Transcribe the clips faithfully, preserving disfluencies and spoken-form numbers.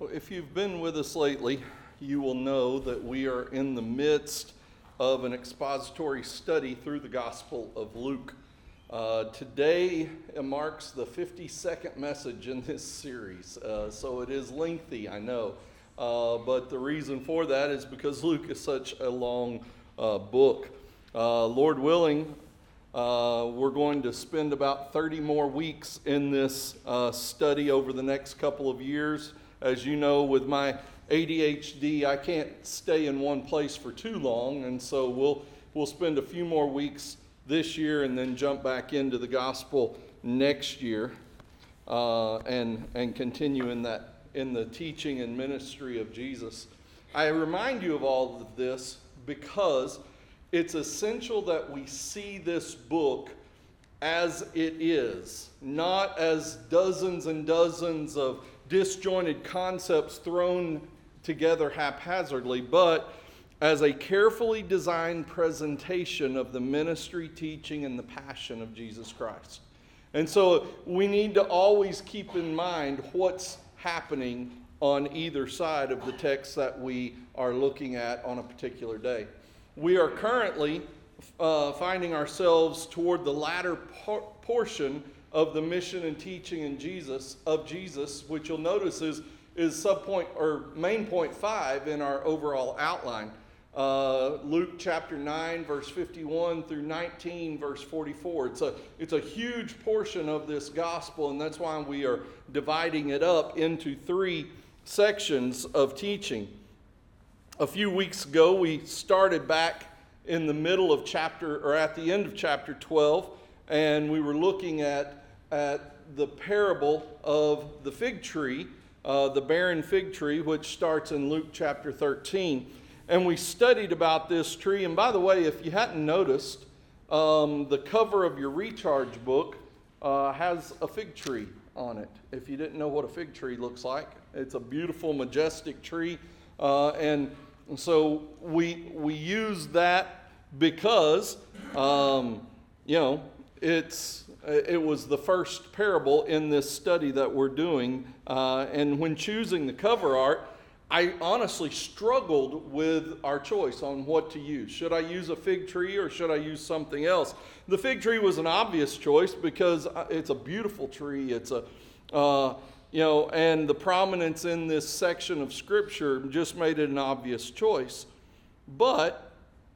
if you've been with us lately, you will know that we are in the midst of an expository study through the Gospel of Luke. Uh, today marks the fifty-second message in this series, uh, so it is lengthy, I know. Uh, but the reason for that is because Luke is such a long uh, book. Uh, Lord willing, uh, we're going to spend about thirty more weeks in this uh, study over the next couple of years. As you know, with my A D H D, I can't stay in one place for too long, and so we'll we'll spend a few more weeks this year and then jump back into the gospel next year uh, and and continue in that in the teaching and ministry of Jesus. I remind you of all of this because it's essential that we see this book as it is, not as dozens and dozens of disjointed concepts thrown together haphazardly, but as a carefully designed presentation of the ministry, teaching, and the passion of Jesus Christ. And so we need to always keep in mind what's happening on either side of the text that we are looking at on a particular day. We are currently uh, finding ourselves toward the latter por- portion of the mission and teaching in Jesus of Jesus, which you'll notice is is subpoint or main point five in our overall outline. Uh, Luke chapter nine, verse fifty-one through nineteen, verse forty-four. It's a it's a huge portion of this gospel, and that's why we are dividing it up into three sections of teaching. A few weeks ago, we started back in the middle of chapter, or at the end of chapter twelve, and we were looking at at the parable of the fig tree, uh, the barren fig tree, which starts in Luke chapter thirteen. And we studied about this tree. And by the way, if you hadn't noticed, um, the cover of your recharge book uh, has a fig tree on it. If you didn't know what a fig tree looks like, it's a beautiful, majestic tree. Uh, and so we we use that because, um, you know, it's it was the first parable in this study that we're doing. Uh, and when choosing the cover art, I honestly struggled with our choice on what to use. Should I use a fig tree or should I use something else? The fig tree was an obvious choice because it's a beautiful tree. It's a, uh, you know, and the prominence in this section of Scripture just made it an obvious choice. But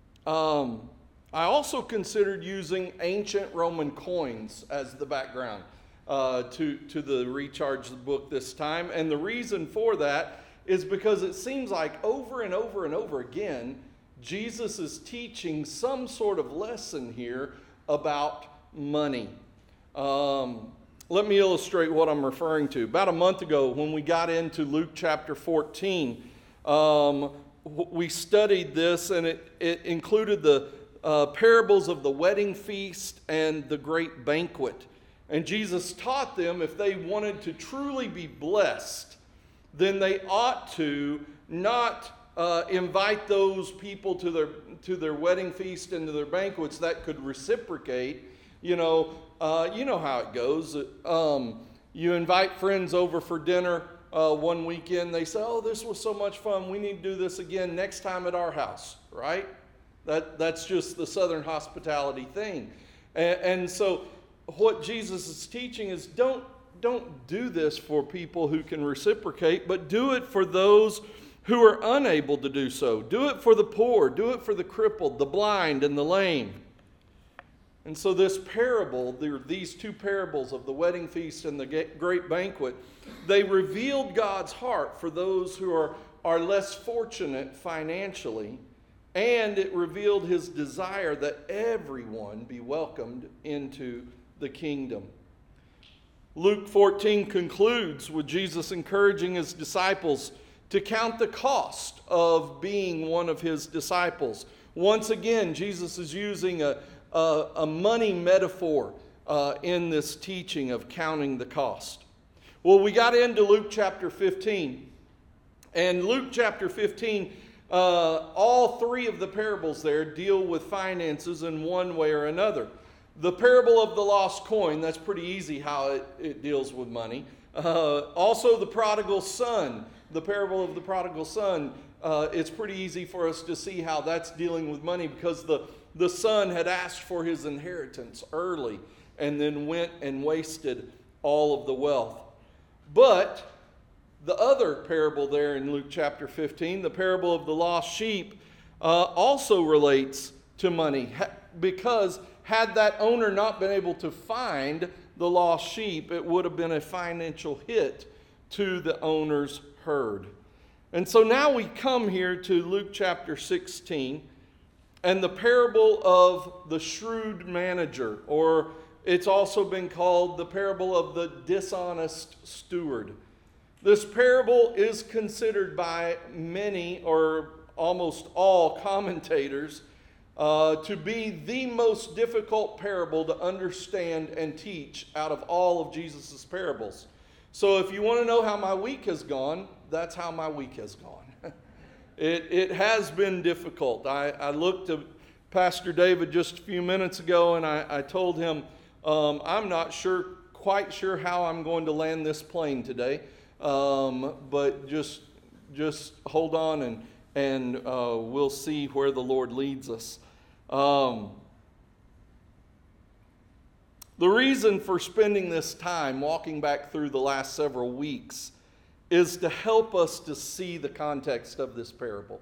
um, I also considered using ancient Roman coins as the background uh, to, to the Recharge the book this time. And the reason for that is because it seems like over and over and over again, Jesus is teaching some sort of lesson here about money. Um, let me illustrate what I'm referring to. About a month ago, when we got into Luke chapter fourteen, um, we studied this, and it, it included the uh, parables of the wedding feast and the great banquet. And Jesus taught them if they wanted to truly be blessed, then they ought to not uh, invite those people to their to their wedding feast and to their banquets that could reciprocate. You know, uh, you know how it goes. Um, you invite friends over for dinner uh, one weekend. They say, "Oh, this was so much fun. We need to do this again next time at our house." Right? That that's just the Southern hospitality thing. And, and so, what Jesus is teaching is don't. Don't do this for people who can reciprocate, but do it for those who are unable to do so. Do it for the poor. Do it for the crippled, the blind, and the lame. And so this parable, these two parables of the wedding feast and the great banquet, they revealed God's heart for those who are, are less fortunate financially, and it revealed his desire that everyone be welcomed into the kingdom. Luke fourteen concludes with Jesus encouraging his disciples to count the cost of being one of his disciples. Once again, Jesus is using a, a, a money metaphor uh, in this teaching of counting the cost. Well, we got into Luke chapter fifteen. And Luke chapter fifteen, uh, all three of the parables there deal with finances in one way or another. The parable of the lost coin, that's pretty easy how it, it deals with money. Uh, also, the prodigal son, the parable of the prodigal son. Uh, it's pretty easy for us to see how that's dealing with money, because the, the son had asked for his inheritance early and then went and wasted all of the wealth. But the other parable there in Luke chapter fifteen, the parable of the lost sheep, uh, also relates to money, because had that owner not been able to find the lost sheep, it would have been a financial hit to the owner's herd. And so now we come here to Luke chapter sixteen and the parable of the shrewd manager, or it's also been called the parable of the dishonest steward. This parable is considered by many, or almost all commentators, uh, to be the most difficult parable to understand and teach out of all of Jesus' parables. So if you want to know how my week has gone, that's how my week has gone. it, it has been difficult. I, I looked at Pastor David just a few minutes ago, and I, I told him, um, I'm not sure, quite sure how I'm going to land this plane today, um, but just, just hold on and and uh, we'll see where the Lord leads us. Um, the reason for spending this time walking back through the last several weeks is to help us to see the context of this parable.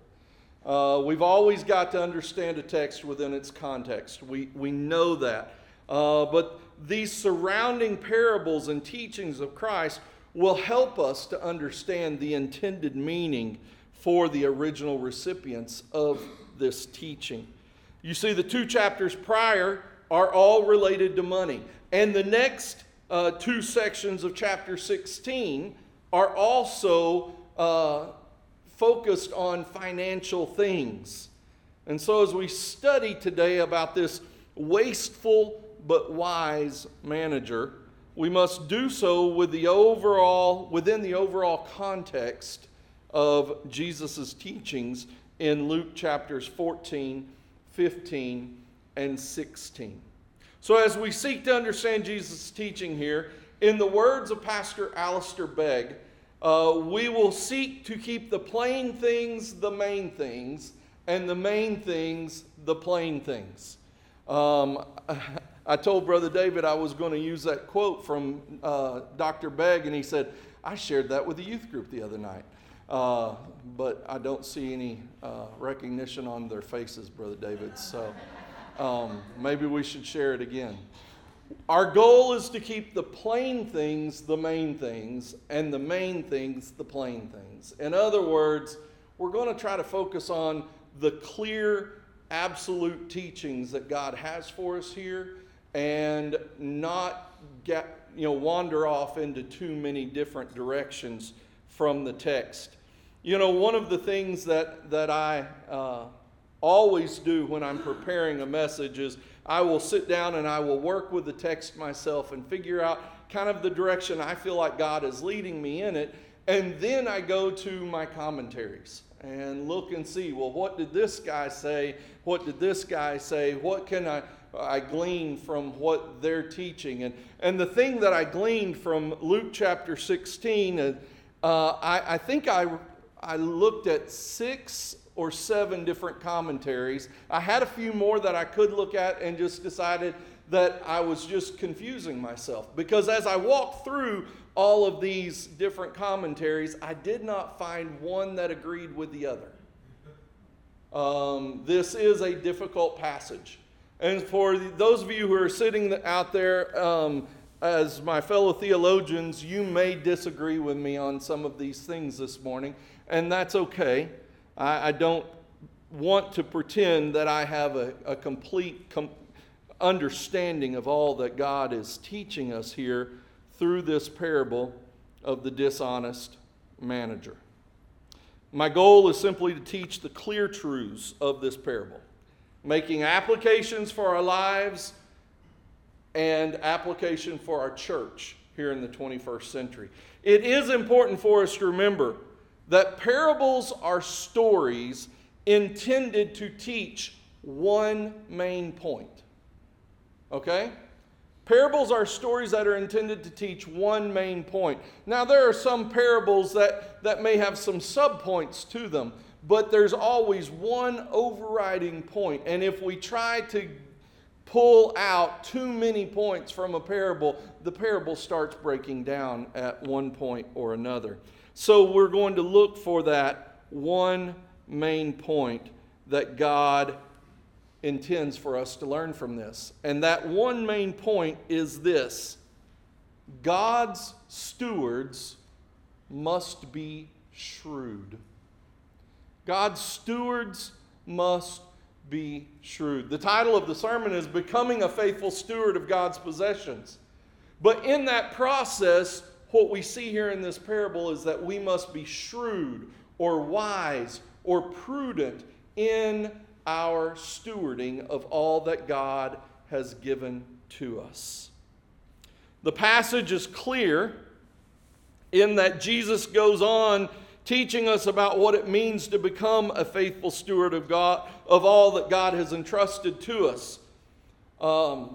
Uh, we've always got to understand a text within its context. We, we know that. Uh, but these surrounding parables and teachings of Christ will help us to understand the intended meaning for the original recipients of this teaching. You see, the two chapters prior are all related to money. And the next uh, two sections of chapter sixteen are also uh, focused on financial things. And so as we study today about this wasteful but wise manager, we must do so with the overall, within the overall context of Jesus' teachings in Luke chapters fourteen, fifteen, and sixteen. So as we seek to understand Jesus' teaching here, in the words of Pastor Alistair Begg, uh, we will seek to keep the plain things the main things, and the main things the plain things. Um, I told Brother David I was going to use that quote from uh, Doctor Begg, and he said, I shared that with the youth group the other night. Uh, but I don't see any uh, recognition on their faces, Brother David, so um, maybe we should share it again. Our goal is to keep the plain things the main things, and the main things the plain things. In other words, we're going to try to focus on the clear, absolute teachings that God has for us here, and not get, you know, wander off into too many different directions from the text. You know, one of the things that, that I uh, always do when I'm preparing a message is I will sit down and I will work with the text myself and figure out kind of the direction I feel like God is leading me in it. And then I go to my commentaries and look and see, well, what did this guy say? What did this guy say? What can I, I glean from what they're teaching? And, and the thing that I gleaned from Luke chapter sixteen, uh, I, I think I, I looked at six or seven different commentaries. I had a few more that I could look at and just decided that I was just confusing myself. Because as I walked through all of these different commentaries, I did not find one that agreed with the other. Um, this is a difficult passage. And for those of you who are sitting out there um, as my fellow theologians, you may disagree with me on some of these things this morning, and that's okay. I, I don't want to pretend that I have a, a complete com- understanding of all that God is teaching us here through this parable of the dishonest manager. My goal is simply to teach the clear truths of this parable, making applications for our lives and application for our church here in the twenty-first century. It is important for us to remember that parables are stories intended to teach one main point. Okay? Parables are stories that are intended to teach one main point. Now, there are some parables that, that may have some subpoints to them, but there's always one overriding point. And if we try to pull out too many points from a parable, the parable starts breaking down at one point or another. So we're going to look for that one main point that God intends for us to learn from this. And that one main point is this: God's stewards must be shrewd. God's stewards must be shrewd. The title of the sermon is Becoming a Faithful Steward of God's Possessions. But in that process, what we see here in this parable is that we must be shrewd or wise or prudent in our stewarding of all that God has given to us. The passage is clear in that Jesus goes on teaching us about what it means to become a faithful steward of God, of all that God has entrusted to us. Um,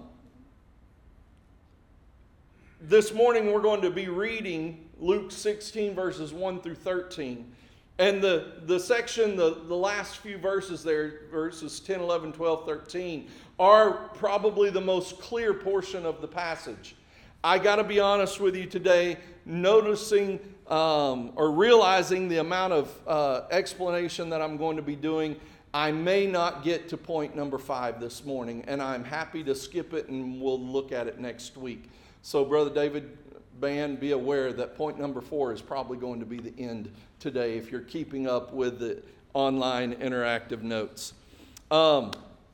this morning we're going to be reading Luke sixteen, verses one through thirteen. And the, the section, the, the last few verses there, verses ten, eleven, twelve, thirteen, are probably the most clear portion of the passage. I got to be honest with you today, noticing um, or realizing the amount of uh, explanation that I'm going to be doing, I may not get to point number five this morning, and I'm happy to skip it and we'll look at it next week. So, Brother David, band, be aware that point number four is probably going to be the end today if you're keeping up with the online interactive notes. Um,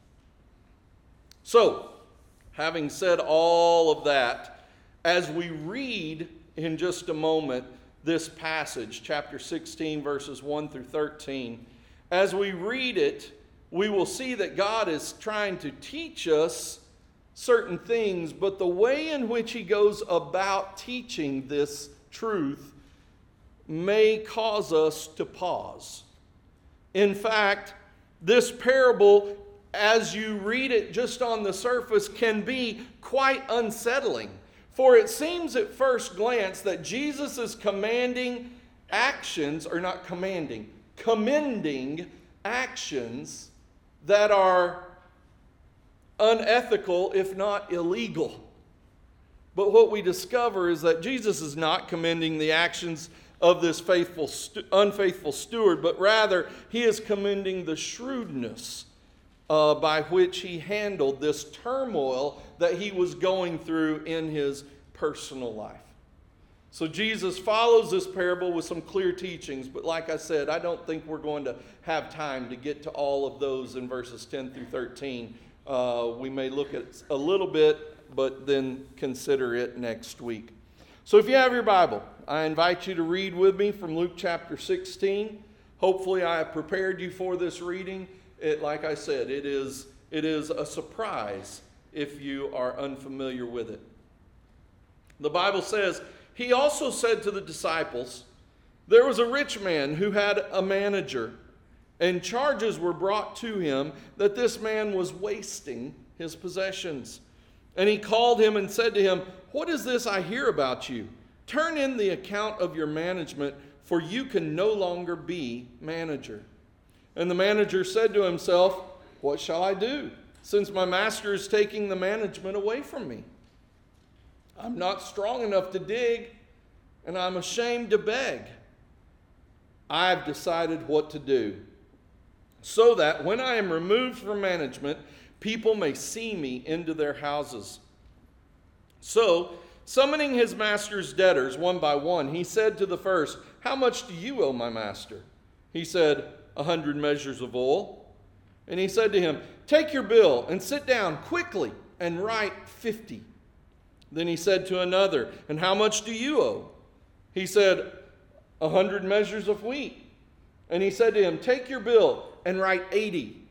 so, having said all of that, as we read in just a moment this passage, chapter sixteen, verses one through thirteen, as we read it, we will see that God is trying to teach us certain things, but the way in which he goes about teaching this truth may cause us to pause. In fact, this parable, as you read it just on the surface, can be quite unsettling. For it seems at first glance that Jesus is commanding actions, or not commanding, commending actions that are unethical, if not illegal. But what we discover is that Jesus is not commending the actions of this faithful, stu- unfaithful steward, but rather he is commending the shrewdness uh, by which he handled this turmoil that he was going through in his personal life. So Jesus follows this parable with some clear teachings, but like I said, I don't think we're going to have time to get to all of those in verses ten through thirteen. Uh, we may look at a little bit, but then consider it next week. So if you have your Bible, I invite you to read with me from Luke chapter sixteen. Hopefully I have prepared you for this reading. It, like I said, it is, it is a surprise if you are unfamiliar with it. The Bible says, he also said to the disciples, there was a rich man who had a manager, and charges were brought to him that this man was wasting his possessions. And he called him and said to him, what is this I hear about you? Turn in the account of your management, for you can no longer be manager. And the manager said to himself, what shall I do, since my master is taking the management away from me? I'm not strong enough to dig, and I'm ashamed to beg. I've decided what to do, so that when I am removed from management, people may see me into their houses. So, summoning his master's debtors one by one, he said to the first, how much do you owe my master? He said, a hundred measures of oil. And he said to him, take your bill and sit down quickly and write fifty. Then he said to another, and how much do you owe? He said, a hundred measures of wheat. And he said to him, take your bill and write eighty.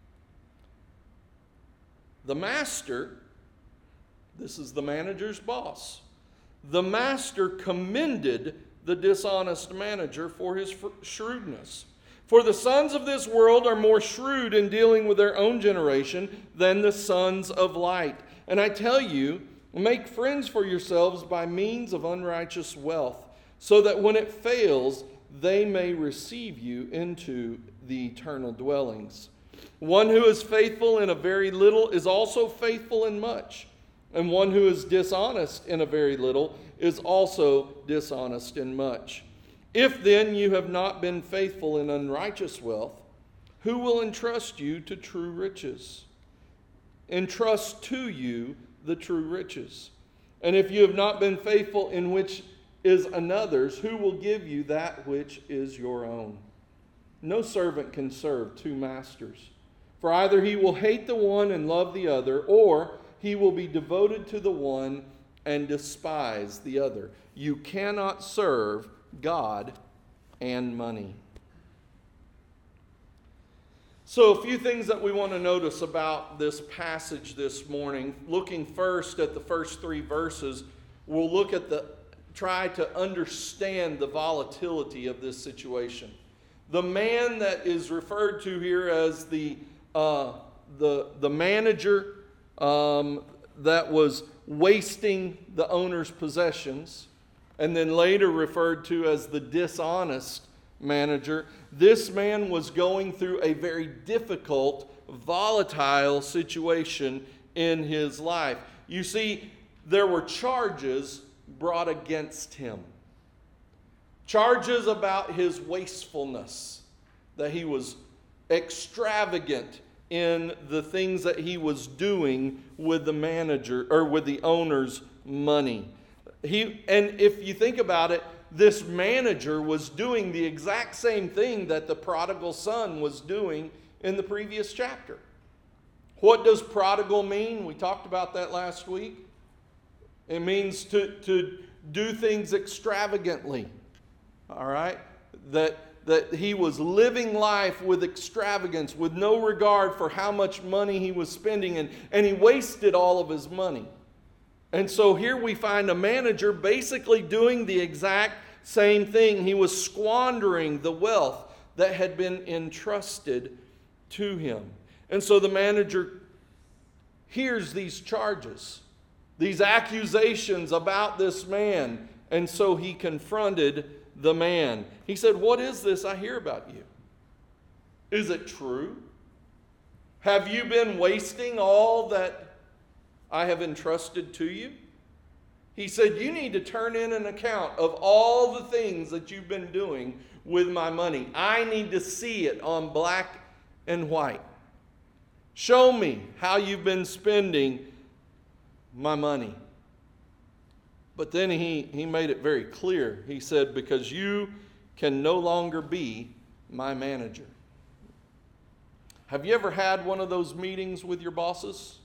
The master, this is the manager's boss, the master commended the dishonest manager for his shrewdness. For the sons of this world are more shrewd in dealing with their own generation than the sons of light. And I tell you, Make friends for yourselves by means of unrighteous wealth, so that when it fails, they may receive you into the eternal dwellings. One who is faithful in a very little is also faithful in much, and one who is dishonest in a very little is also dishonest in much. If then you have not been faithful in unrighteous wealth, who will entrust you to true riches? Entrust to you the true riches. And if you have not been faithful in which is another's, who will give you that which is your own? No servant can serve two masters, for either he will hate the one and love the other, or he will be devoted to the one and despise the other. You cannot serve God and money. So a few things that we want to notice about this passage this morning. Looking first at the first three verses, we'll look at the, try to understand the volatility of this situation. The man that is referred to here as the uh, the the manager um, that was wasting the owner's possessions, and then later referred to as the dishonest manager. This man was going through a very difficult, volatile situation in his life. You see, there were charges brought against him. Charges about his wastefulness, that he was extravagant in the things that he was doing with the manager or with the owner's money. He, and if you think about it, this manager was doing the exact same thing that the prodigal son was doing in the previous chapter. What does prodigal mean? We talked about that last week. It means to, to do things extravagantly. All right? That, that he was living life with extravagance, with no regard for how much money he was spending, and, and he wasted all of his money. And so here we find a manager basically doing the exact same thing. He was squandering the wealth that had been entrusted to him. And so the manager hears these charges, these accusations about this man. And so he confronted the man. He said, "What is this I hear about you? Is it true? Have you been wasting all that I have entrusted to you?" He said, "You need to turn in an account of all the things that you've been doing with my money. I need to see it on black and white. Show me how you've been spending my money." But then he, he made it very clear. He said, "Because you can no longer be my manager." Have you ever had one of those meetings with your bosses?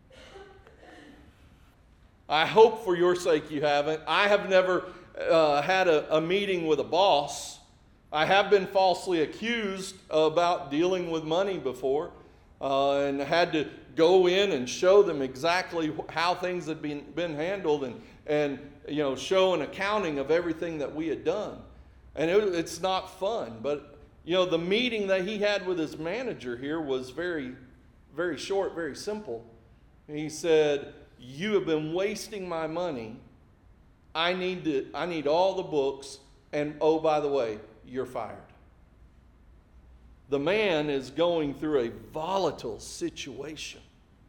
I hope for your sake you haven't. I have never uh, had a, a meeting with a boss. I have been falsely accused about dealing with money before, uh, and had to go in and show them exactly how things had been, been handled, and, and you know, show an accounting of everything that we had done. And it, it's not fun, but you know, the meeting that he had with his manager here was very, very short, very simple. He said, "You have been wasting my money. I need to, I need all the books, and oh, by the way, you're fired." The man is going through a volatile situation.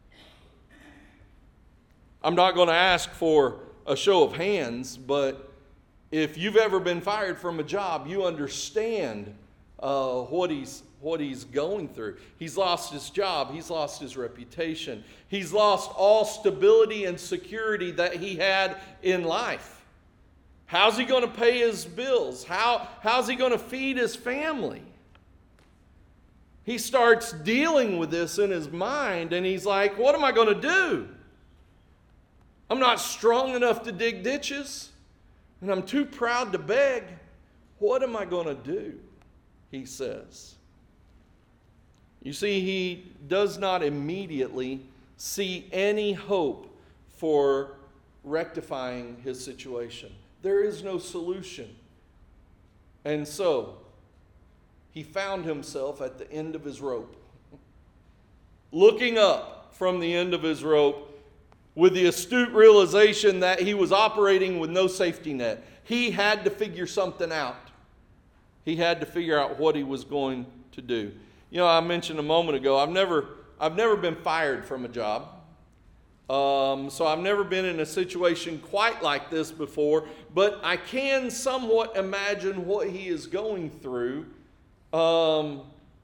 I'm not going to ask for a show of hands, but if you've ever been fired from a job, you understand uh, what he's what he's going through. He's lost his job. He's lost his reputation. He's lost all stability and security that he had in life. How's he going to pay his bills? How, how's he going to feed his family? He starts dealing with this in his mind, and he's like, "What am I going to do? I'm not strong enough to dig ditches, and I'm too proud to beg. What am I going to do?" he says. You see, he does not immediately see any hope for rectifying his situation. There is no solution. And so, he found himself at the end of his rope. Looking up from the end of his rope, with the astute realization that he was operating with no safety net. He had to figure something out. He had to figure out what he was going to do. You know, I mentioned a moment ago, I've never, I've never been fired from a job. Um, so I've never been in a situation quite like this before, but I can somewhat imagine what he is going through. Um,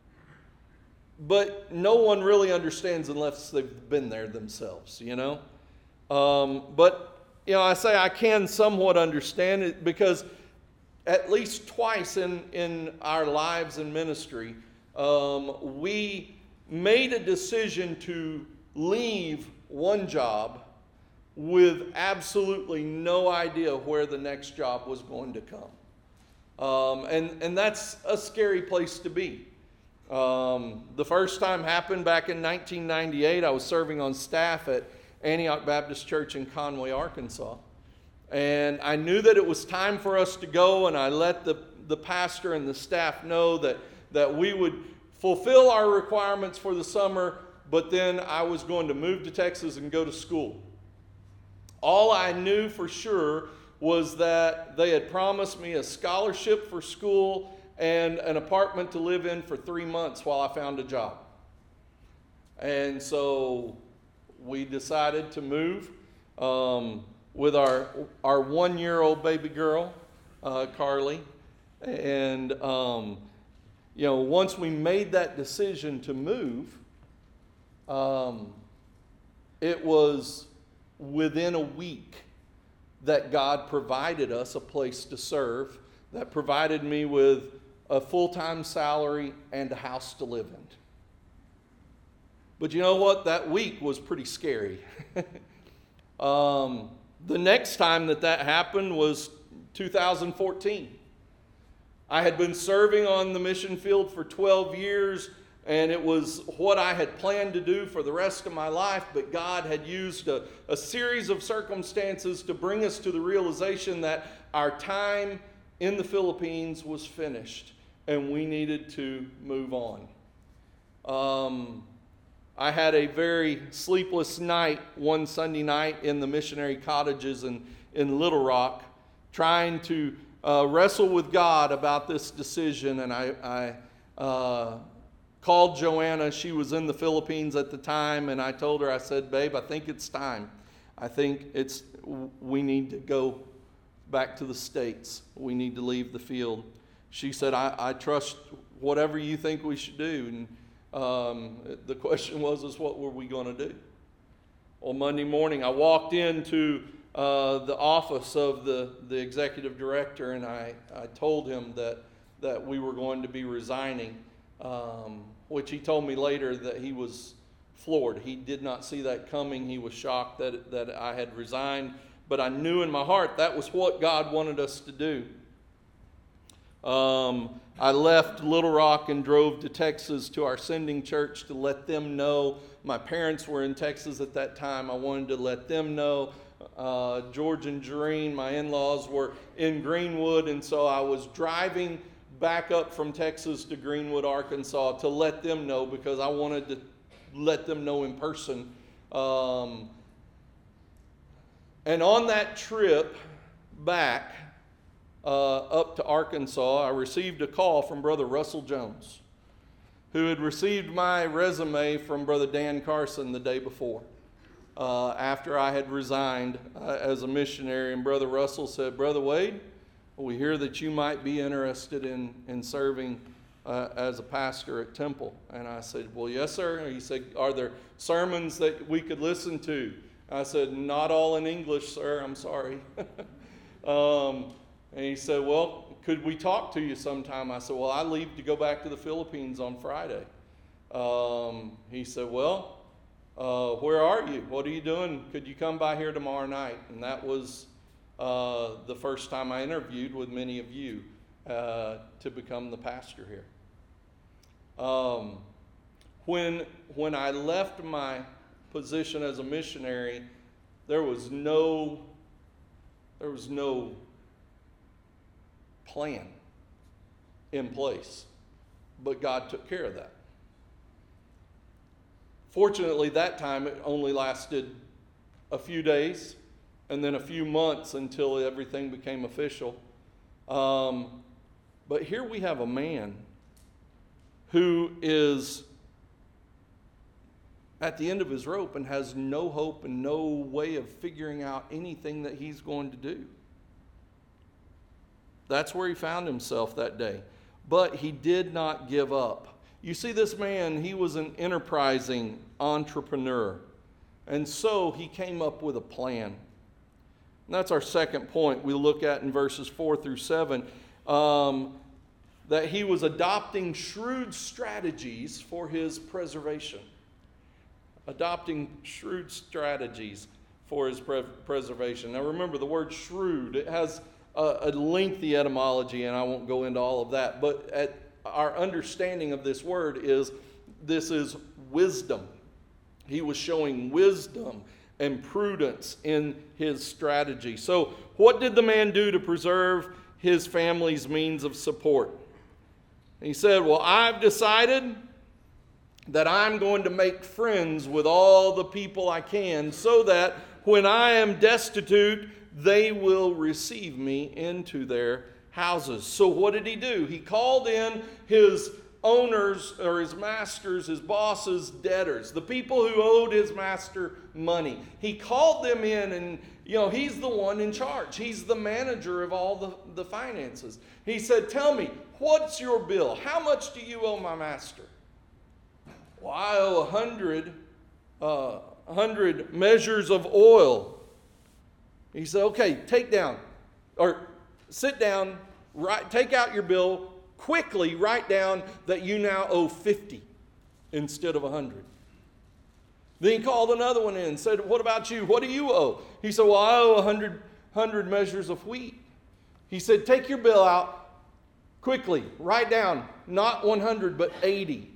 but no one really understands unless they've been there themselves, you know. Um, but, you know, I say I can somewhat understand it because at least twice in, in our lives in ministry, um, we made a decision to leave one job with absolutely no idea where the next job was going to come. Um, and, and that's a scary place to be. Um, the first time happened back in nineteen ninety-eight. I was serving on staff at Antioch Baptist Church in Conway, Arkansas. And I knew that it was time for us to go, and I let the, the pastor and the staff know that, that we would fulfill our requirements for the summer, but then I was going to move to Texas and go to school. All I knew for sure was that they had promised me a scholarship for school and an apartment to live in for three months while I found a job. And so we decided to move um, with our, our one-year-old baby girl, uh, Carly. And, um, you know, once we made that decision to move, Um, it was within a week that God provided us a place to serve, that provided me with a full-time salary and a house to live in. But you know what? That week was pretty scary. um, the next time that that happened was two thousand fourteen. I had been serving on the mission field for twelve years, and it was what I had planned to do for the rest of my life, but God had used a, a series of circumstances to bring us to the realization that our time in the Philippines was finished, and we needed to move on. Um, I had a very sleepless night one Sunday night in the missionary cottages in, in Little Rock, trying to uh, wrestle with God about this decision, and I... I uh, called Joanna. She was in the Philippines at the time, and I told her, I said, babe, I think it's time. I think it's we need to go back to the States. We need to leave the field. She said, I, I trust whatever you think we should do. And um, the question was, is what were we going to do? On Monday morning, I walked into uh, the office of the, the executive director, and I, I told him that, that we were going to be resigning. Um, which he told me later that he was floored. He did not see that coming. He was shocked that, that I had resigned. But I knew in my heart that was what God wanted us to do. Um, I left Little Rock and drove to Texas to our sending church to let them know. My parents were in Texas at that time. I wanted to let them know. Uh, George and Jareen, my in-laws, were in Greenwood, and so I was driving back up from Texas to Greenwood, Arkansas, to let them know, because I wanted to let them know in person. Um, and on that trip back uh, up to Arkansas, I received a call from Brother Russell Jones, who had received my resume from Brother Dan Carson the day before, uh, after I had resigned uh, as a missionary. And Brother Russell said, Brother Wade, we hear that you might be interested in, in serving uh, as a pastor at Temple. And I said, well, yes, sir. And he said, are there sermons that we could listen to? I said, not all in English, sir. I'm sorry. um, and he said, well, could we talk to you sometime? I said, well, I leave to go back to the Philippines on Friday. Um, he said, well, uh, where are you? What are you doing? Could you come by here tomorrow night? And that was Uh, the first time I interviewed with many of you uh, to become the pastor here. Um, when, when I left my position as a missionary, there was no, there was no plan in place, but God took care of that. Fortunately, that time it only lasted a few days and then a few months until everything became official. Um, but here we have a man who is at the end of his rope and has no hope and no way of figuring out anything that he's going to do. That's where he found himself that day. But he did not give up. You see, this man, he was an enterprising entrepreneur. And so he came up with a plan. And that's our second point we look at in verses four through seven. Um, that he was adopting shrewd strategies for his preservation. Adopting shrewd strategies for his pre- preservation. Now remember, the word shrewd, it has a, a lengthy etymology, and I won't go into all of that. But at our understanding of this word is, this is wisdom. He was showing wisdom and prudence in his strategy. So what did the man do to preserve his family's means of support? He said, well, I've decided that I'm going to make friends with all the people I can so that when I am destitute, they will receive me into their houses. So what did he do? He called in his owners or his masters, his bosses, debtors, the people who owed his master money. He called them in, and you know, he's the one in charge. He's the manager of all the, the finances. He said, tell me, what's your bill? How much do you owe my master? Well, I owe a hundred, uh, a hundred measures of oil. He said, okay, take down, or sit down, write, take out your bill, quickly write down that you now owe fifty instead of a hundred. Then he called another one in and said, what about you? What do you owe? He said, well, I owe a hundred, hundred measures of wheat. He said, take your bill out, quickly, write down, not one hundred, but eighty.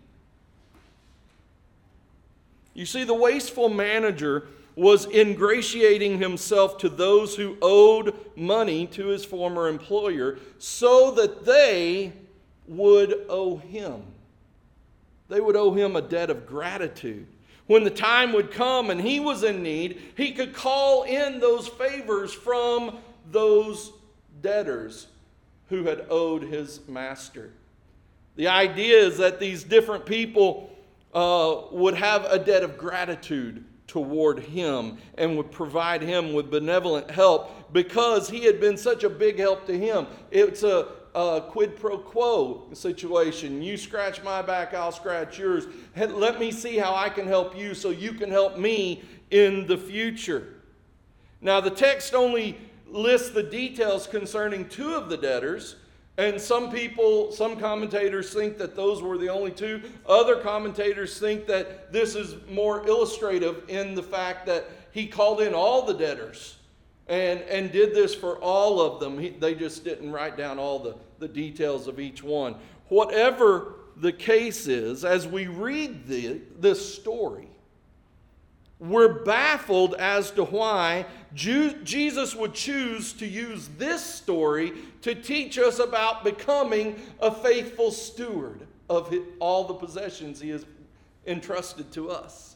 You see, the wasteful manager was ingratiating himself to those who owed money to his former employer so that they would owe him. They would owe him a debt of gratitude. When the time would come and he was in need, he could call in those favors from those debtors who had owed his master. The idea is that these different people uh, would have a debt of gratitude toward him and would provide him with benevolent help because he had been such a big help to him. It's a, a quid pro quo situation. You scratch my back, I'll scratch yours. Let me see how I can help you so you can help me in the future. Now the text only lists the details concerning two of the debtors. And some people, some commentators think that those were the only two. Other commentators think that this is more illustrative in the fact that he called in all the debtors and, and did this for all of them. He, they just didn't write down all the, the details of each one. Whatever the case is, as we read the, this story, we're baffled as to why Jew, Jesus would choose to use this story to teach us about becoming a faithful steward of his, all the possessions he has entrusted to us.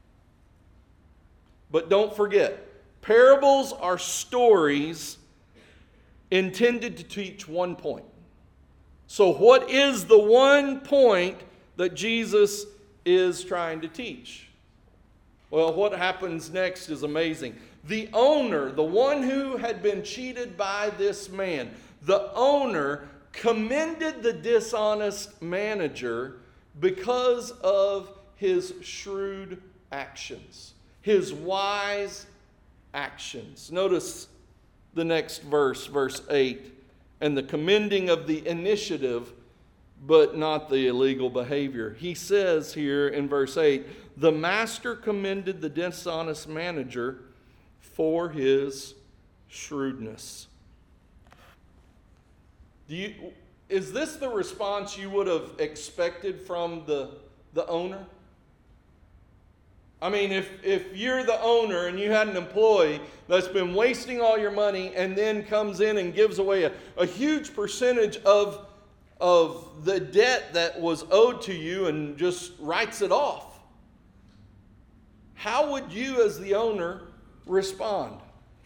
But don't forget, parables are stories intended to teach one point. So what is the one point that Jesus is trying to teach? Well, what happens next is amazing. The owner, the one who had been cheated by this man, the owner commended the dishonest manager because of his shrewd actions, his wise actions. Notice the next verse, verse eight, and the commending of the initiative, but not the illegal behavior. He says here in verse eight, the master commended the dishonest manager for his shrewdness. Do you, is this the response you would have expected from the, the owner? I mean, if, if you're the owner and you had an employee that's been wasting all your money and then comes in and gives away a, a huge percentage of, of the debt that was owed to you and just writes it off, how would you as the owner respond?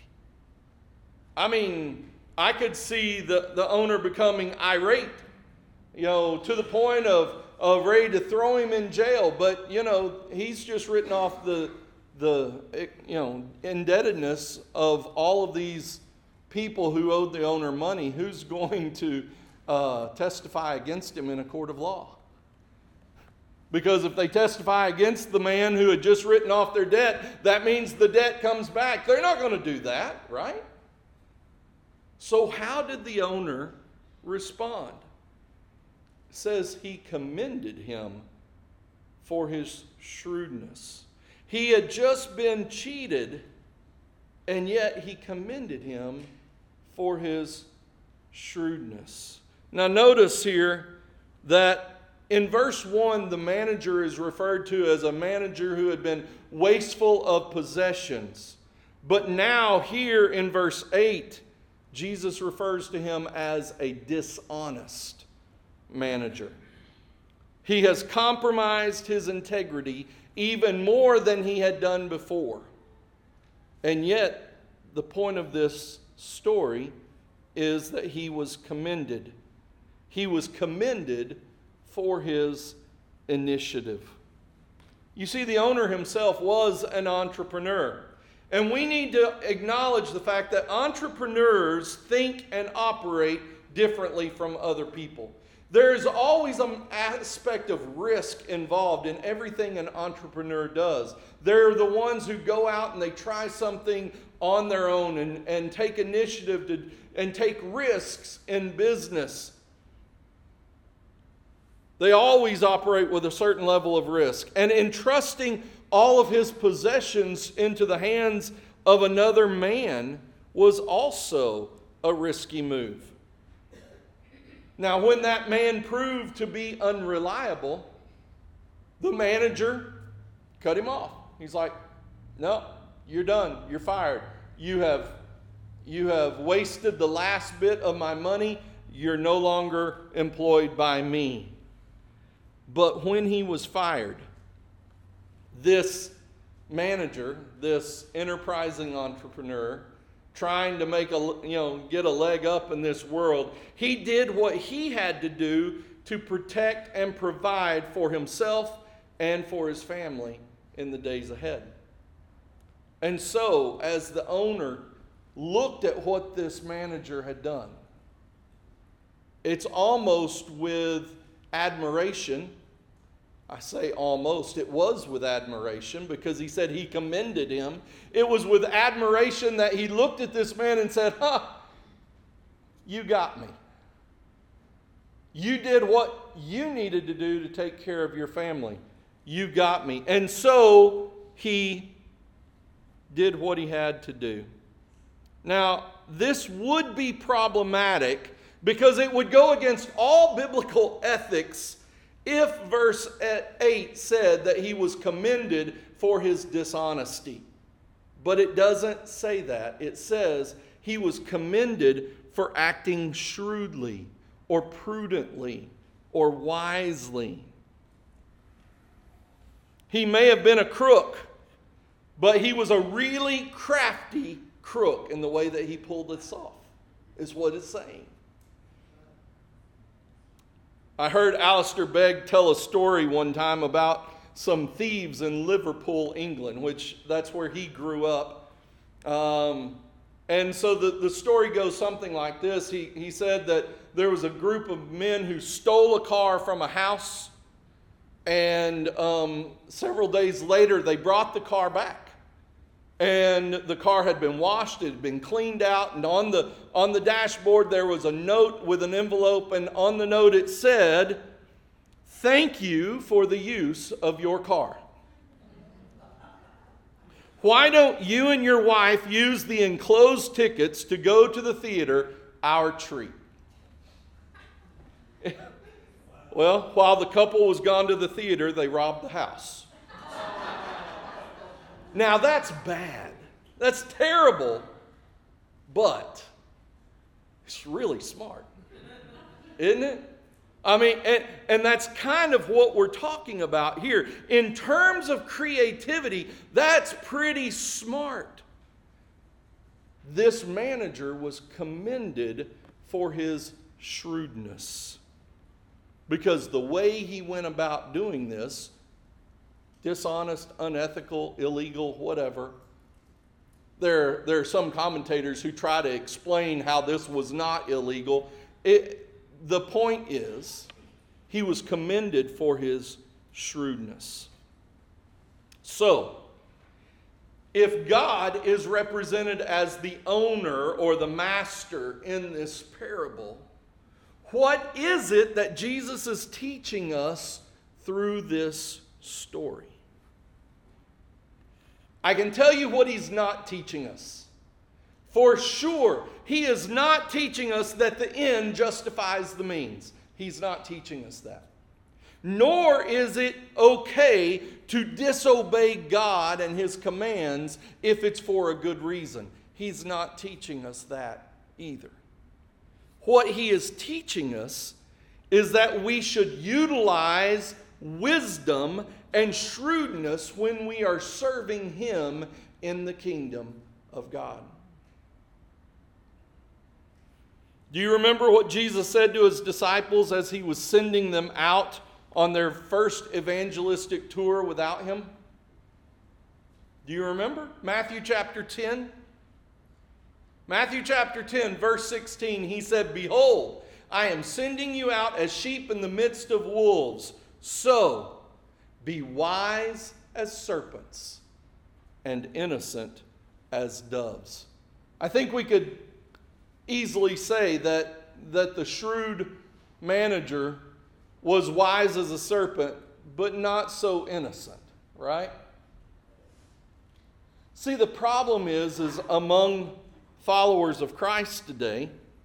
I mean, I could see the, the owner becoming irate, you know, to the point of, of ready to throw him in jail. But, you know, he's just written off the, the you know, indebtedness of all of these people who owed the owner money. Who's going to uh, testify against him in a court of law? Because if they testify against the man who had just written off their debt, that means the debt comes back. They're not going to do that, right? So how did the owner respond? It says he commended him for his shrewdness. He had just been cheated, and yet he commended him for his shrewdness. Now notice here that in verse one, the manager is referred to as a manager who had been wasteful of possessions. But now here in verse eight, Jesus refers to him as a dishonest manager. He has compromised his integrity even more than he had done before. And yet, the point of this story is that he was commended. He was commended for his initiative. You see, the owner himself was an entrepreneur. And we need to acknowledge the fact that entrepreneurs think and operate differently from other people. There's always an aspect of risk involved in everything an entrepreneur does. They're the ones who go out and they try something on their own and, and take initiative to, and take risks in business. They always operate with a certain level of risk. And entrusting all of his possessions into the hands of another man was also a risky move. Now, when that man proved to be unreliable, the manager cut him off. He's like, no, you're done. You're fired. You have, you have wasted the last bit of my money. You're no longer employed by me. But when he was fired, this manager, this enterprising entrepreneur, trying to make a, you know, get a leg up in this world, he did what he had to do to protect and provide for himself and for his family in the days ahead. And so, as the owner looked at what this manager had done, it's almost with admiration. I say almost, it was with admiration because he said he commended him. It was with admiration that he looked at this man and said, huh, you got me. You did what you needed to do to take care of your family. You got me. And so he did what he had to do. Now, this would be problematic because it would go against all biblical ethics if verse eight said that he was commended for his dishonesty. But it doesn't say that. It says he was commended for acting shrewdly or prudently or wisely. He may have been a crook, but he was a really crafty crook in the way that he pulled this off, is what it's saying. I heard Alistair Begg tell a story one time about some thieves in Liverpool, England, which that's where he grew up. Um, and so the, the story goes something like this. He, he said that there was a group of men who stole a car from a house, and um, several days later they brought the car back. And the car had been washed, it had been cleaned out, and on the, on the dashboard there was a note with an envelope, and on the note it said, "Thank you for the use of your car. Why don't you and your wife use the enclosed tickets to go to the theater, our treat?" Well, while the couple was gone to the theater, they robbed the house. Now that's bad. That's terrible. But it's really smart. Isn't it? I mean, and, and that's kind of what we're talking about here. In terms of creativity, that's pretty smart. this manager was commended for his shrewdness. Because the way he went about doing this, dishonest, unethical, illegal, whatever, there, there are some commentators who try to explain how this was not illegal. It, the point is, he was commended for his shrewdness. So, if God is represented as the owner or the master in this parable, what is it that Jesus is teaching us through this story? I can tell you what he's not teaching us. For sure, he is not teaching us that the end justifies the means. He's not teaching us that. Nor is it okay to disobey God and his commands if it's for a good reason. He's not teaching us that either. What he is teaching us is that we should utilize wisdom and shrewdness when we are serving him in the kingdom of God. Do you remember what Jesus said to his disciples as he was sending them out on their first evangelistic tour without him? Do you remember? Matthew chapter ten. Matthew chapter ten, verse sixteen, he said, "Behold, I am sending you out as sheep in the midst of wolves. So, be wise as serpents and innocent as doves." I think we could easily say that, that the shrewd manager was wise as a serpent, but not so innocent, right? See, the problem is, is among followers of Christ today,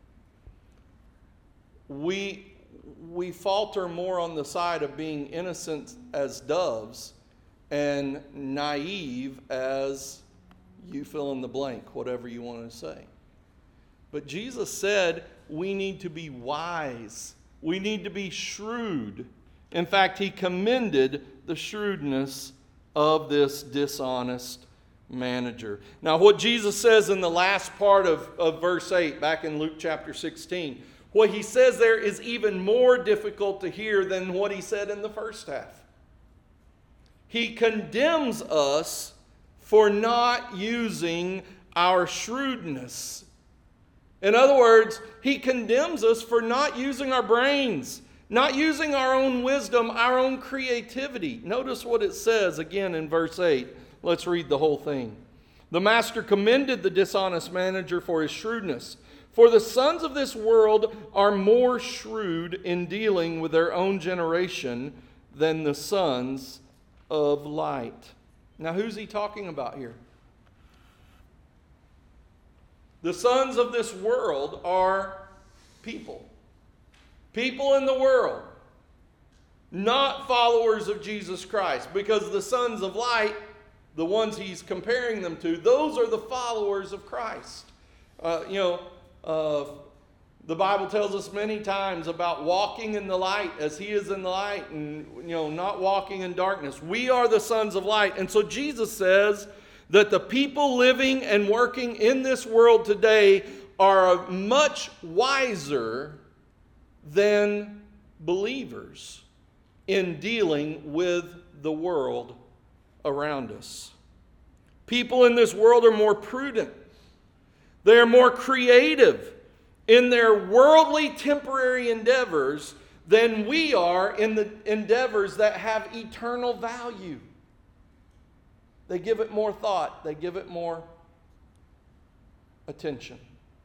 we, we falter more on the side of being innocent as doves and naive as you fill in the blank, whatever you want to say. But Jesus said we need to be wise. We need to be shrewd. In fact, he commended the shrewdness of this dishonest manager. Now, what Jesus says in the last part of, of verse eight, back in Luke chapter sixteen, what he says there is even more difficult to hear than what he said in the first half. He condemns us for not using our shrewdness. In other words, he condemns us for not using our brains, not using our own wisdom, our own creativity. Notice what it says again in verse eight. Let's read the whole thing. "The master commended the dishonest manager for his shrewdness. For the sons of this world are more shrewd in dealing with their own generation than the sons of light." Now, who's he talking about here? The sons of this world are people. People in the world. Not followers of Jesus Christ. Because the sons of light, the ones he's comparing them to, those are the followers of Christ. Uh, you know, uh, the Bible tells us many times about walking in the light as he is in the light, and you know, not walking in darkness. We are the sons of light. And so Jesus says that the people living and working in this world today are much wiser than believers in dealing with the world around us. People in this world are more prudent. They are more creative in their worldly temporary endeavors than we are in the endeavors that have eternal value. They give it more thought. They give it more attention.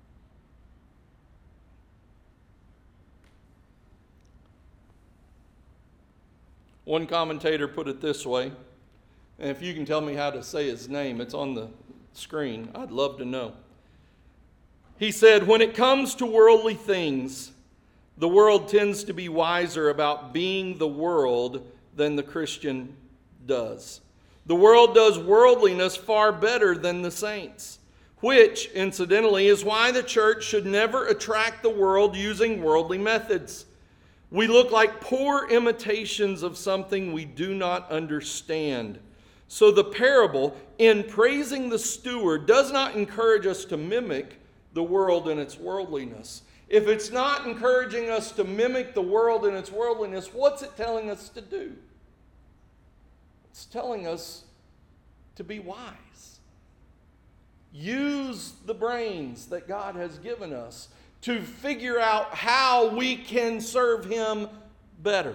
One commentator put it this way, and if you can tell me how to say his name, it's on the screen. I'd love to know. He said, "When it comes to worldly things, the world tends to be wiser about being the world than the Christian does. The world does worldliness far better than the saints, which, incidentally, is why the church should never attract the world using worldly methods. We look like poor imitations of something we do not understand. So the parable, in praising the steward, does not encourage us to mimic the world and its worldliness. If it's not encouraging us to mimic the world and its worldliness, what's it telling us to do? It's telling us to be wise. Use the brains that God has given us to figure out how we can serve Him better.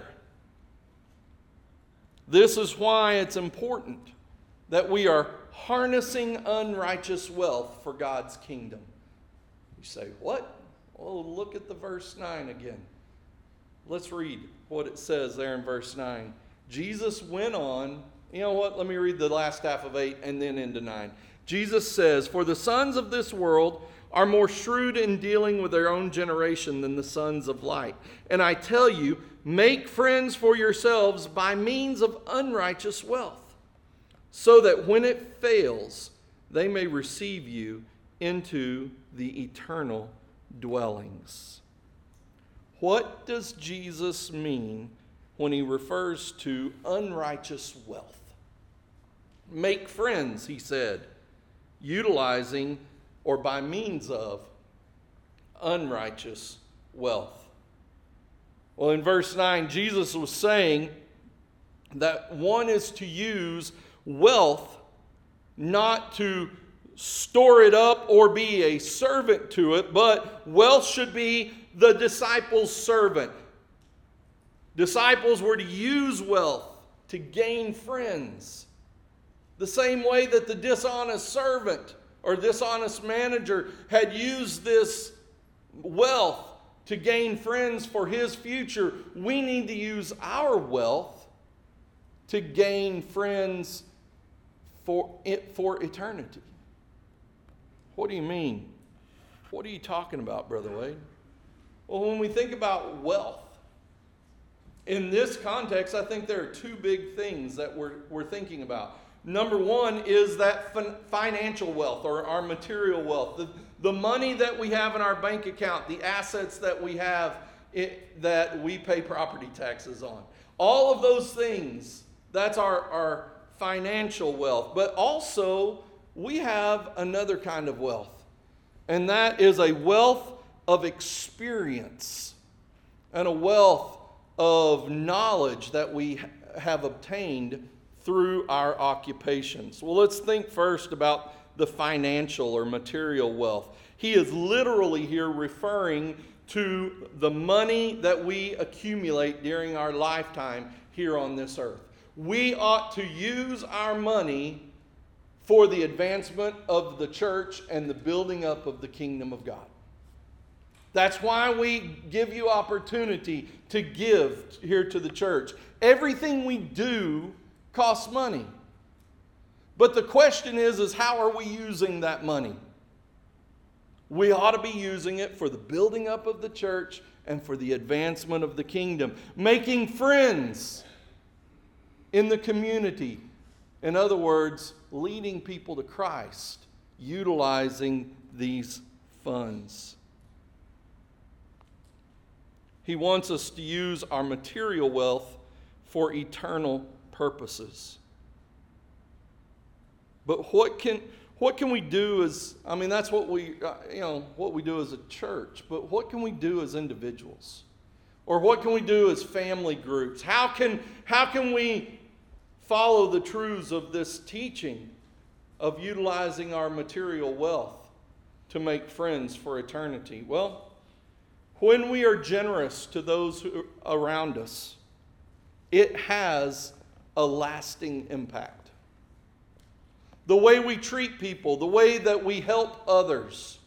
This is why it's important that we are harnessing unrighteous wealth for God's kingdom. You say, what? Oh, look at the verse nine again. Let's read what it says there in verse nine. Jesus went on, you know what, let me read the last half of eight and then into nine. Jesus says, for the sons of this world are more shrewd in dealing with their own generation than the sons of light. And I tell you, make friends for yourselves by means of unrighteous wealth, so that when it fails, they may receive you into the eternal dwellings. What does Jesus mean when he refers to unrighteous wealth? Make friends, he said, utilizing or by means of unrighteous wealth. Well, in verse nine, Jesus was saying that one is to use wealth not to store it up or be a servant to it, but wealth should be the disciple's servant. Disciples were to use wealth to gain friends. The same way that the dishonest servant or dishonest manager had used this wealth to gain friends for his future, we need to use our wealth to gain friends for it for eternity. What do you mean? What are you talking about, Brother Wade? Well, when we think about wealth, in this context, I think there are two big things that we're, we're thinking about. Number one is that fin- financial wealth or our material wealth. The, the money that we have in our bank account, the assets that we have it, that we pay property taxes on. All of those things, that's our, our financial wealth. But also, we have another kind of wealth, and that is a wealth of experience and a wealth of knowledge that we have obtained through our occupations. Well, let's think first about the financial or material wealth. He is literally here referring to the money that we accumulate during our lifetime here on this earth. We ought to use our money for the advancement of the church and the building up of the kingdom of God. That's why we give you opportunity to give here to the church. Everything we do costs money. But the question is, is how are we using that money? We ought to be using it for the building up of the church and for the advancement of the kingdom. Making friends in the community. In other words, leading people to Christ, utilizing these funds. He wants us to use our material wealth for eternal purposes. But what can what can we do as, I mean, that's what we, uh, you know, what we do as a church, but what can we do as individuals? Or what can we do as family groups? How can how can we follow the truths of this teaching of utilizing our material wealth to make friends for eternity? Well, when we are generous to those who, around us, it has a lasting impact. The way we treat people, the way that we help others,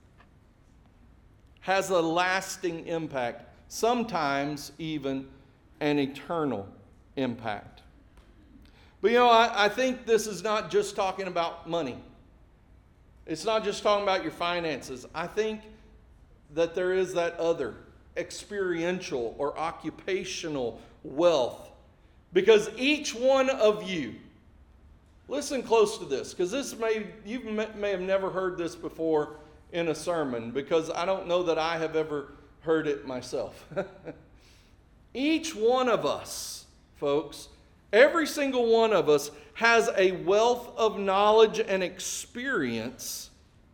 has a lasting impact, sometimes even an eternal impact. But you know, I, I think this is not just talking about money. It's not just talking about your finances. I think that there is that other experiential or occupational wealth. Because each one of you, listen close to this, because this may you may have never heard this before in a sermon, because I don't know that I have ever heard it myself. Each one of us, folks, Every single one of us has a wealth of knowledge and experience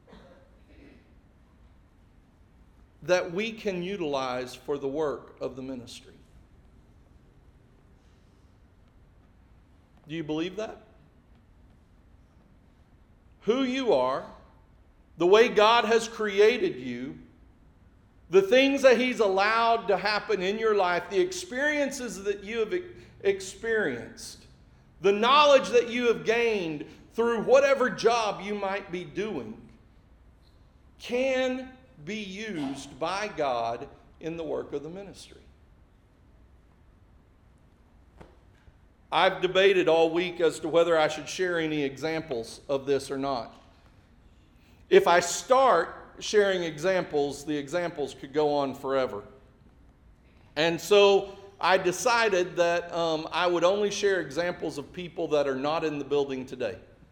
that we can utilize for the work of the ministry. Do you believe that? Who you are, the way God has created you, the things that He's allowed to happen in your life, the experiences that you have experienced, the knowledge that you have gained through whatever job you might be doing, can be used by God in the work of the ministry. I've debated all week as to whether I should share any examples of this or not. If I start sharing examples, the examples could go on forever. And so I decided that um, I would only share examples of people that are not in the building today.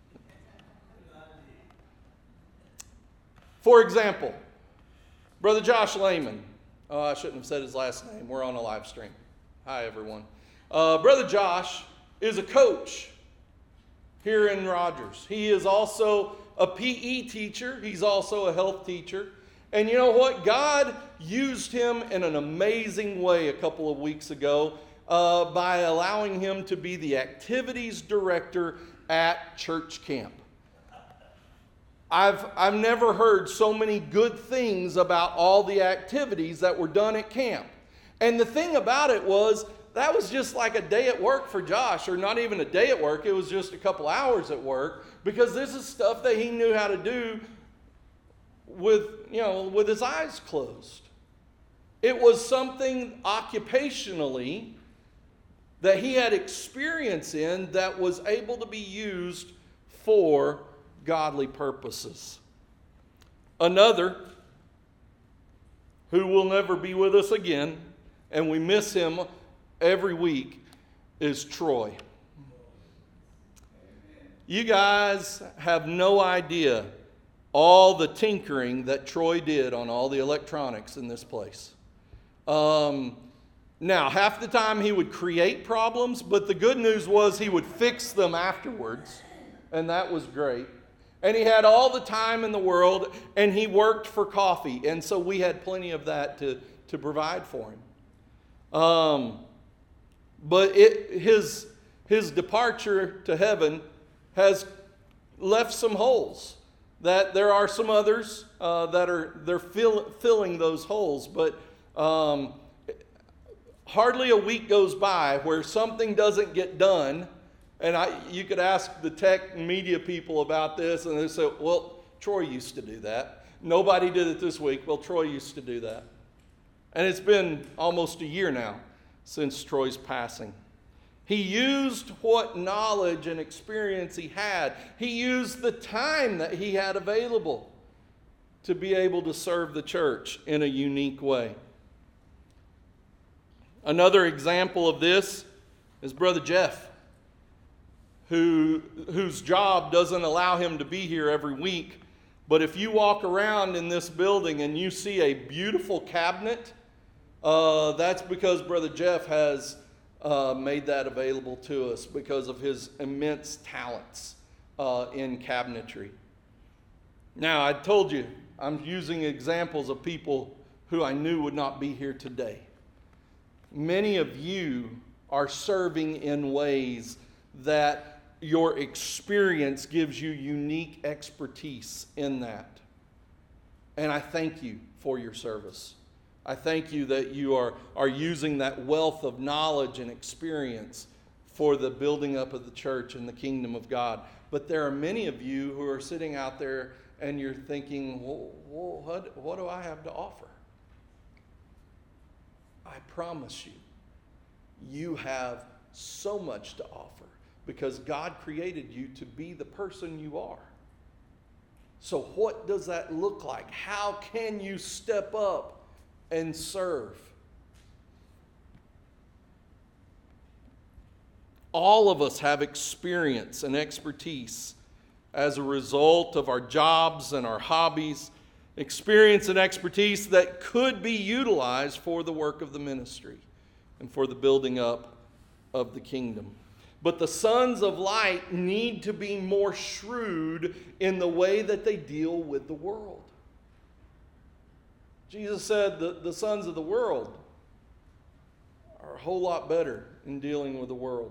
For example, Brother Josh Lehman. Oh, I shouldn't have said his last name. We're on a live stream. Hi, everyone. Uh, Brother Josh is a coach here in Rogers. He is also a P E teacher. He's also a health teacher. And you know what? God used him in an amazing way a couple of weeks ago uh, by allowing him to be the activities director at church camp. I've, I've never heard so many good things about all the activities that were done at camp. And the thing about it was, that was just like a day at work for Josh, or not even a day at work. It was just a couple hours at work, because this is stuff that he knew how to do with, you know, with his eyes closed. It was something occupationally that he had experience in that was able to be used for godly purposes. Another who will never be with us again, and we miss him every week, is Troy. You guys have no idea all the tinkering that Troy did on all the electronics in this place. Um, now, half the time he would create problems, but the good news was he would fix them afterwards, and that was great. And he had all the time in the world, and he worked for coffee, and so we had plenty of that to, to provide for him. Um, but it, his, his departure to heaven has left some holes. That there are some others uh, that are they're fill, filling those holes, but um, hardly a week goes by where something doesn't get done. And I, you could ask the tech and media people about this, and they say, well, Troy used to do that. Nobody did it this week. Well, Troy used to do that. And it's been almost a year now since Troy's passing. He used what knowledge and experience he had. He used the time that he had available to be able to serve the church in a unique way. Another example of this is Brother Jeff, who, whose job doesn't allow him to be here every week. But if you walk around in this building and you see a beautiful cabinet, uh, that's because Brother Jeff has uh, made that available to us because of his immense talents uh, in cabinetry. Now, I told you, I'm using examples of people who I knew would not be here today. Many of you are serving in ways that your experience gives you unique expertise in that. And I thank you for your service. I thank you that you are, are using that wealth of knowledge and experience for the building up of the church and the kingdom of God. But there are many of you who are sitting out there and you're thinking, well, well, what, what do I have to offer? I promise you, you have so much to offer because God created you to be the person you are. So what does that look like? How can you step up and serve? All of us have experience and expertise as a result of our jobs and our hobbies, experience and expertise that could be utilized for the work of the ministry and for the building up of the kingdom. But the sons of light need to be more shrewd in the way that they deal with the world. Jesus said that the sons of the world are a whole lot better in dealing with the world.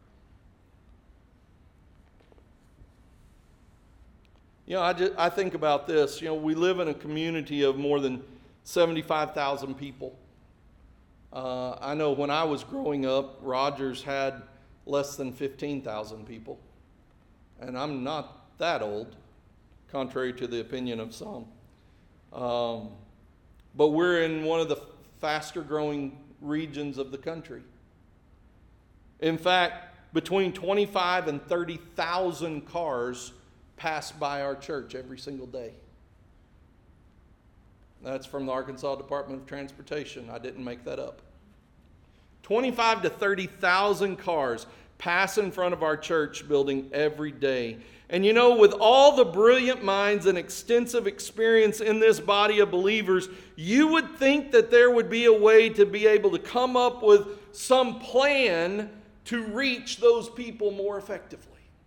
You know, I, just, I think about this. You know, we live in a community of more than seventy-five thousand people. Uh, I know when I was growing up, Rogers had less than fifteen thousand people. And I'm not that old, contrary to the opinion of some. Um, but we're in one of the faster growing regions of the country. In fact, between twenty-five and thirty thousand cars pass by our church every single day. That's from the Arkansas Department of Transportation. I didn't make that up. twenty-five to thirty thousand cars pass in front of our church building every day. And you know, with all the brilliant minds and extensive experience in this body of believers, you would think that there would be a way to be able to come up with some plan to reach those people more effectively.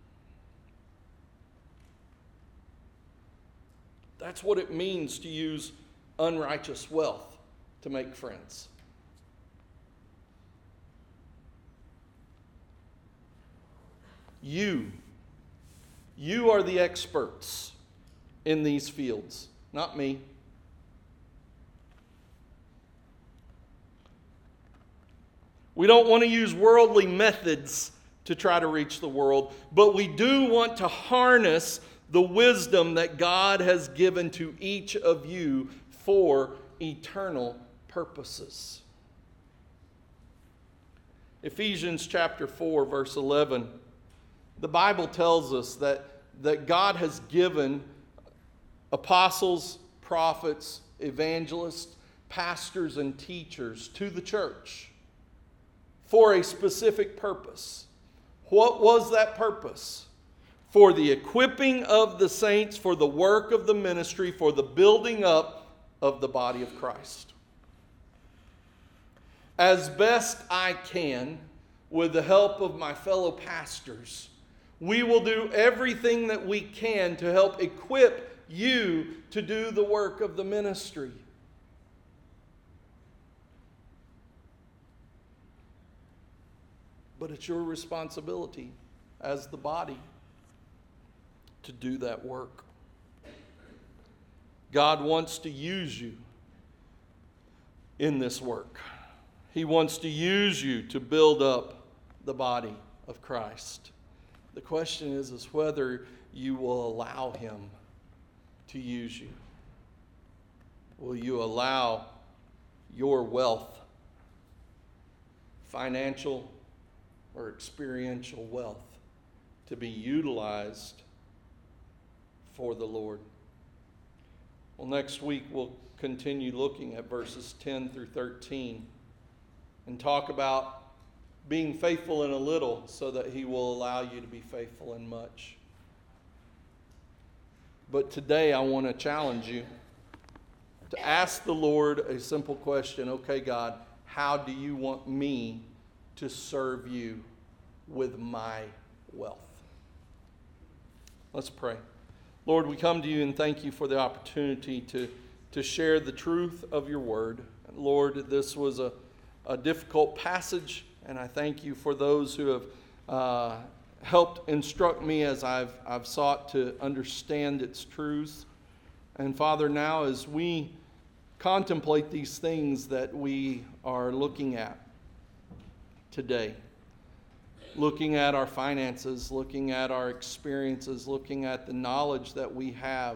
That's what it means to use unrighteous wealth to make friends. You, you are the experts in these fields, not me. We don't want to use worldly methods to try to reach the world, but we do want to harness the wisdom that God has given to each of you for eternal purposes. Ephesians chapter four, verse eleven. The Bible tells us that, that God has given apostles, prophets, evangelists, pastors, and teachers to the church for a specific purpose. What was that purpose? For the equipping of the saints, for the work of the ministry, for the building up of the body of Christ. As best I can, with the help of my fellow pastors, we will do everything that we can to help equip you to do the work of the ministry. But it's your responsibility as the body to do that work. God wants to use you in this work. He wants to use you to build up the body of Christ. The question is, is whether you will allow Him to use you. Will you allow your wealth, financial or experiential wealth, to be utilized for the Lord? Well, next week we'll continue looking at verses ten through thirteen and talk about being faithful in a little so that He will allow you to be faithful in much. But today I want to challenge you to ask the Lord a simple question. Okay, God, how do you want me to serve you with my wealth? Let's pray. Lord, we come to you and thank you for the opportunity to, to share the truth of your word. Lord, this was a, a difficult passage, and I thank you for those who have uh, helped instruct me as I've, I've sought to understand its truths. And Father, now as we contemplate these things that we are looking at today, looking at our finances, looking at our experiences, looking at the knowledge that we have,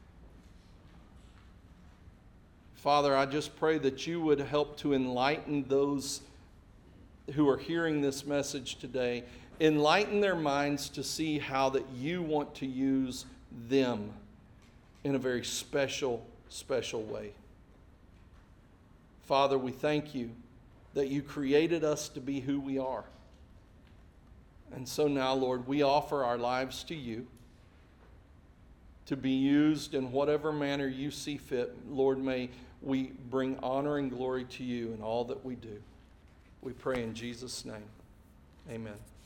Father, I just pray that you would help to enlighten those who are hearing this message today, enlighten their minds to see how that you want to use them in a very special, special way. Father, we thank you that you created us to be who we are. And so now, Lord, we offer our lives to you to be used in whatever manner you see fit. Lord, may we bring honor and glory to you in all that we do. We pray in Jesus' name. Amen.